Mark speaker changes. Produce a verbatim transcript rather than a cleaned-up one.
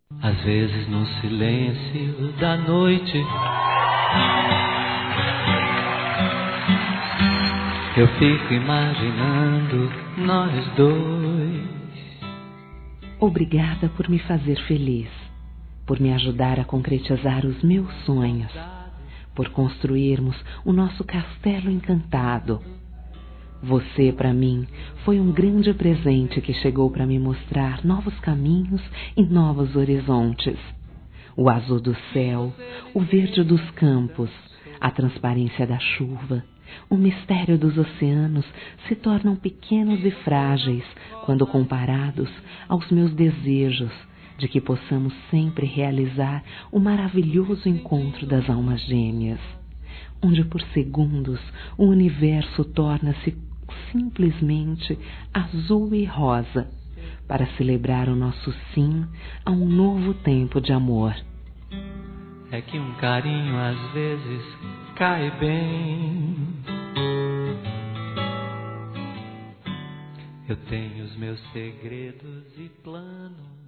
Speaker 1: Às vezes no silêncio da noite eu fico imaginando nós dois.
Speaker 2: Obrigada por me fazer feliz, por me ajudar a concretizar os meus sonhos, por construirmos o nosso castelo encantado. Você, para mim, foi um grande presente que chegou para me mostrar novos caminhos e novos horizontes. O azul do céu, o verde dos campos, a transparência da chuva, o mistério dos oceanos se tornam pequenos e frágeis quando comparados aos meus desejos de que possamos sempre realizar o maravilhoso encontro das almas gêmeas, onde por segundos o universo torna-se simplesmente azul e rosa, para celebrar o nosso sim a um novo tempo de amor.
Speaker 1: É que um carinho às vezes cai bem. Eu tenho os meus segredos e planos.